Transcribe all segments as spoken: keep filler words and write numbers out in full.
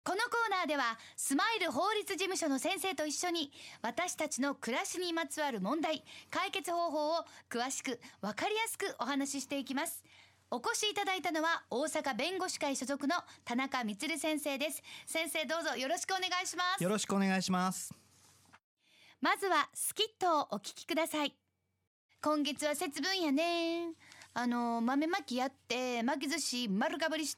このコーナーではスマイル法律事務所の先生と一緒に私たちの暮らしにまつわる問題、解決方法を詳しく分かりやすくお話ししていきます。お越しいただいたのは大阪弁護士会所属の田中充先生です。先生、どうぞよろしくお願いします。 よろしくお願いします。 まずはスキットをお聞きください。今月は節分やね。あの豆まきやって巻き寿司丸かぶりして、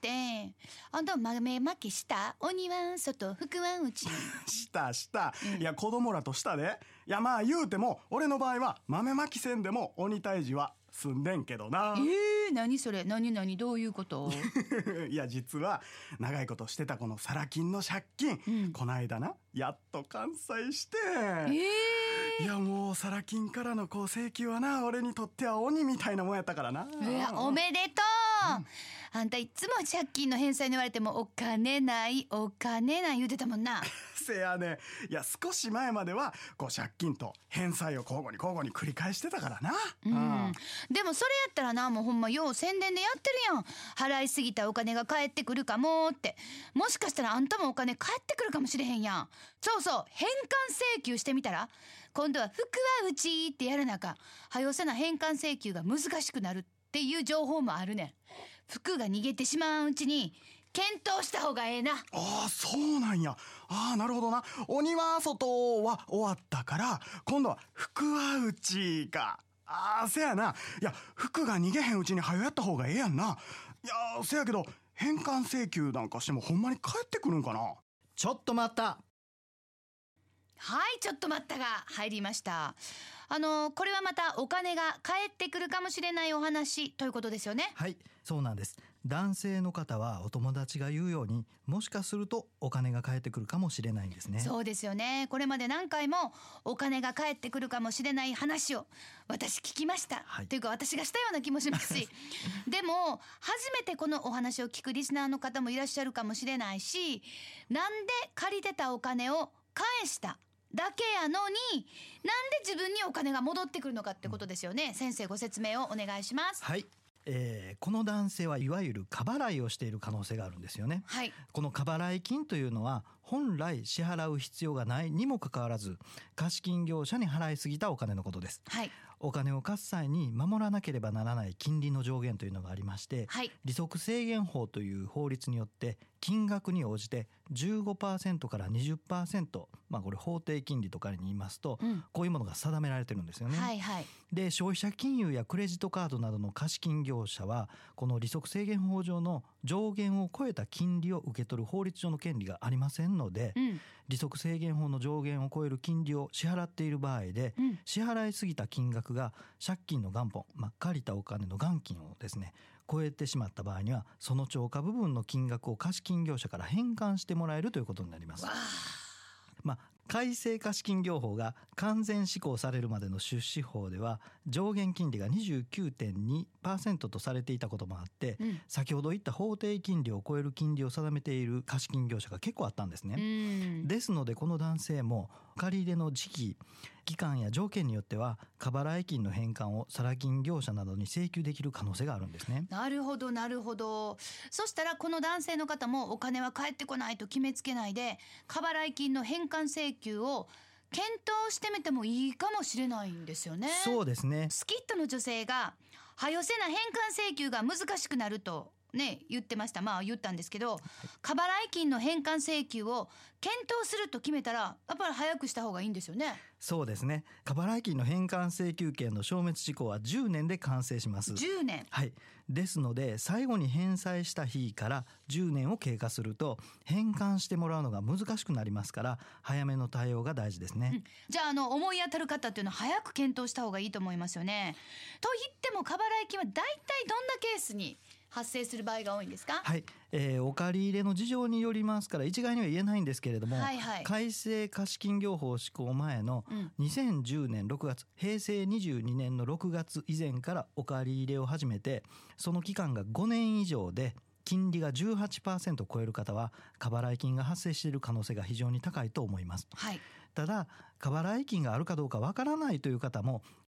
あんた豆まきした？鬼は外福は内したした、うん、いや子供らとしたで。いやまあ言うても俺の場合は豆まきせんでも鬼退治は済んでんけどな。 えー、何それ、何何どういうこと？ いや実は長いことしてたこのサラ金の借金、うん、こないだなやっと完済して、えー、いやもうサラ金からのこう請求はな、俺にとっては鬼みたいなもんやったからな。 いやおめでとう、うん、あんたいつも借金の返済に言われてもお金ないお金ない言うてたもんな。 せやね。いや少し前まではこう借金と返済を交互に交互に繰り返してたからな。 うん、でもそれやったらな、もうほんまよう宣伝でやってるやん。払いすぎたお金が返ってくるかもって。もしかしたらあんたもお金返ってくるかもしれへんやん。そうそう、返還請求してみたら。今度は福は内ってやらなかはよせな返還請求が難しくなるっていう情報もあるねん。福が逃げてしまううちに検討した方がええな。 ああそうなんや。ああなるほどな。鬼は外は終わったから今度は福は内か。ああせやな。いや福が逃げへんうちに早やった方がええやんな。いやせやけど返還請求なんかしてもほんまに返ってくるんかな。 ちょっと待った。 はい、ちょっと待ったが入りました。あのこれはまたお金が返ってくるかもしれないお話ということですよね。 はい、そうなんです。男性の方はお友達が言うようにもしかするとお金が返ってくるかもしれないんですね。 そうですよね。これまで何回もお金が返ってくるかもしれない話を私聞きました、はい、というか私がしたような気もしますしでも初めてこのお話を聞くリスナーの方もいらっしゃるかもしれないし、なんで借りてたお金を返しただけやのになんで自分にお金が戻ってくるのかってことですよね、うん、先生ご説明をお願いします。 はい、えー、この男性はいわゆる過払いをしている可能性があるんですよね、はい、この過払い金というのは本来支払う必要がないにもかかわらず貸金業者に払いすぎたお金のことです、はい、お金を貸す際に守らなければならない金利の上限というのがありまして、はい、利息制限法という法律によって金額に応じて じゅうごパーセント から にじゅっパーセント、まあ、これ法定金利とかに言いますと、うん、こういうものが定められてるんですよね、はいはい、で消費者金融やクレジットカードなどの貸金業者はこの利息制限法上の上限を超えた金利を受け取る法律上の権利がありませんので、うん、利息制限法の上限を超える金利を支払っている場合で、うん、支払いすぎた金額が借金の元本、まあ、借りたお金の元金をですね超えてしまった場合にはその超過部分の金額を貸金業者から返還してもらえるということになります。まあ、改正貸金業法が完全施行されるまでの出資法では上限金利が にじゅうきゅうてんにパーセント とされていたこともあって、うん、先ほど言った法定金利を超える金利を定めている貸金業者が結構あったんですね、うん、ですのでこの男性も借り入れの時期期間や条件によっては過払い金の返還をサラ金業者などに請求できる可能性があるんですね。 なるほどなるほど。そしたらこの男性の方もお金は返ってこないと決めつけないで過払い金の返還請求を検討してみてもいいかもしれないんですよね。 そうですね。 スキットの女性がはよせな返還請求が難しくなるとね言ってました。まあ言ったんですけど、はい、過払い金の返還請求を検討すると決めたらやっぱり早くした方がいいんですよね。 そうですね。過払い金の返還請求権の消滅時効はじゅうねんで完成します。 じゅうねん、 はい、ですので最後に返済した日からじゅうねんを経過すると返還してもらうのが難しくなりますから早めの対応が大事ですね、うん、 じゃあ、あの思い当たる方っていうのは早く検討した方がいいと思いますよね。と言っても過払い金はだいたいどんなケースに発生する場合が多いんですか？ はい、えー、お借り入れの事情によりますから一概には言えないんですけれども、はいはい、改正貸金業法施行前のにせんじゅうねんろくがつ、うん、平成にじゅうにねんのろくがつ以前からお借り入れを始めてその期間がごねん以上で金利が じゅうはちパーセント を超える方は過払い金が発生している可能性が非常に高いと思います、はい、ただ過払い金があるかどうかわからないという方も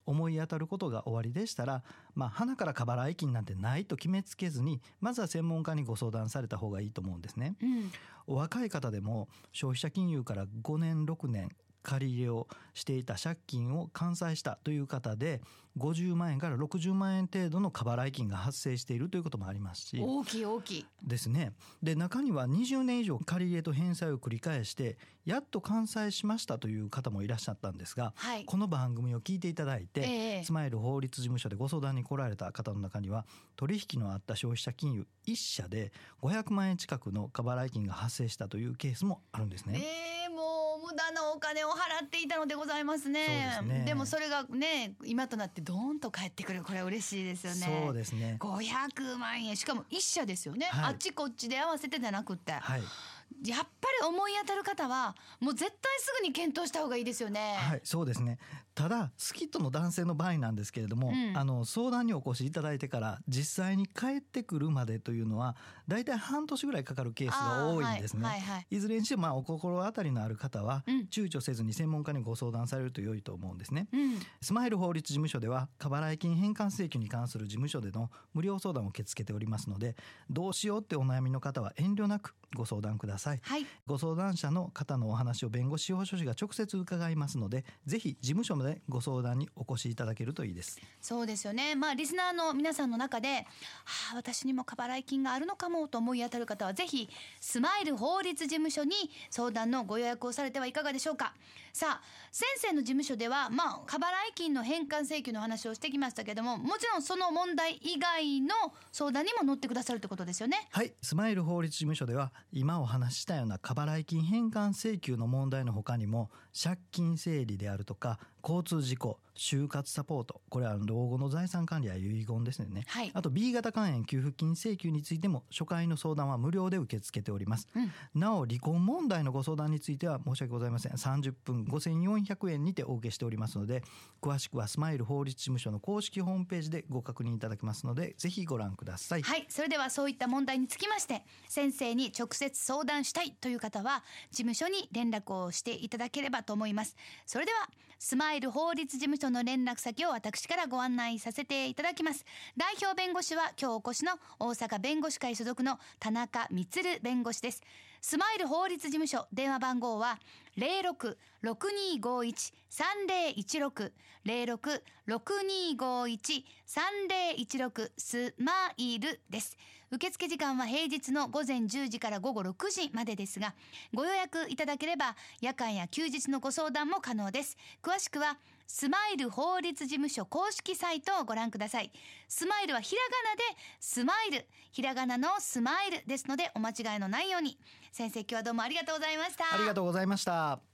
思い当たることがおありでしたら、まあ、鼻から過払い金なんてないと決めつけずに、まずは専門家にご相談された方がいいと思うんですね、うん、お若い方でも消費者金融からごねんろくねん借り入れをしていた借金を完済したという方で、ごじゅうまんえんからろくじゅうまんえん程度の過払い金が発生しているということもありますし、 大きい大きいですね。で、中にはにじゅうねん以上借り入れと返済を繰り返してやっと完済しましたという方もいらっしゃったんですが、はい、この番組を聞いていただいて、えー、スマイル法律事務所でご相談に来られた方の中には、取引のあった消費者金融いっ社でごひゃくまんえん近くの過払い金が発生したというケースもあるんですね。 えー、もう無駄なお金を払っていたのでございますね。そうですね。でもそれがね、今となってドーンと返ってくる、これ嬉しいですよね。 そうですね。 ごひゃくまんえん、しかもいっ社ですよね、はい、あっちこっちで合わせてじゃなくって、はい、やっぱり思い当たる方はもう絶対すぐに検討した方がいいですよね。 はい、そうですね。ただスキットの男性の場合なんですけれども、うん、あの相談にお越しいただいてから実際に帰ってくるまでというのはだいたい半年ぐらいかかるケースが多いんですね、はいはいはい、いずれにしてもまあお心当たりのある方は、うん、躊躇せずに専門家にご相談されると良いと思うんですね、うん、スマイル法律事務所では過払い金返還請求に関する事務所での無料相談を受け付けておりますので、どうしようってお悩みの方は遠慮なくご相談ください、はい、ご相談者の方のお話を弁護士司法書士が直接伺いますので、ぜひ事務所までご相談にお越しいただけるといいです。 そうですよね。まあリスナーの皆さんの中で、はあ、私にも過払い金があるのかもと思い当たる方は、ぜひスマイル法律事務所に相談のご予約をされてはいかがでしょうか。さあ、先生の事務所では、まあ過払い金の返還請求の話をしてきましたけども、もちろんその問題以外の相談にも乗ってくださるということですよね。 はい、スマイル法律事務所では今お話ししたような過払い金返還請求の問題の他にも、借金整理であるとか交通事故、就活サポート、これは老後の財産管理や遺言ですね、はい、あと ビー 型肝炎給付金請求についても初回の相談は無料で受け付けております、うん、なお離婚問題のご相談については申し訳ございません、さんじゅっぷんごせんよんひゃくえんにてお受けしておりますので、詳しくはスマイル法律事務所の公式ホームページでご確認いただけますので、ぜひご覧ください。 はい、それではそういった問題につきまして先生に直接相談したいという方は事務所に連絡をしていただければと思います。それではスマイル法律事務所の連絡先を私からご案内させていただきます。代表弁護士は今日お越しの大阪弁護士会所属の田中充弁護士です。スマイル法律事務所電話番号は ゼロろく ろくにーごーいち さんぜろいちろく ゼロろく ろくにーごーいち さんぜろいちろくスマイルです。受付時間は平日の午前じゅうじから午後ろくじまでですが、ご予約いただければ夜間や休日のご相談も可能です。詳しくはスマイル法律事務所公式サイトをご覧ください。スマイルはひらがなでスマイル、ひらがなのスマイルですのでお間違いのないように。先生、今日はどうもありがとうございました。 ありがとうございました。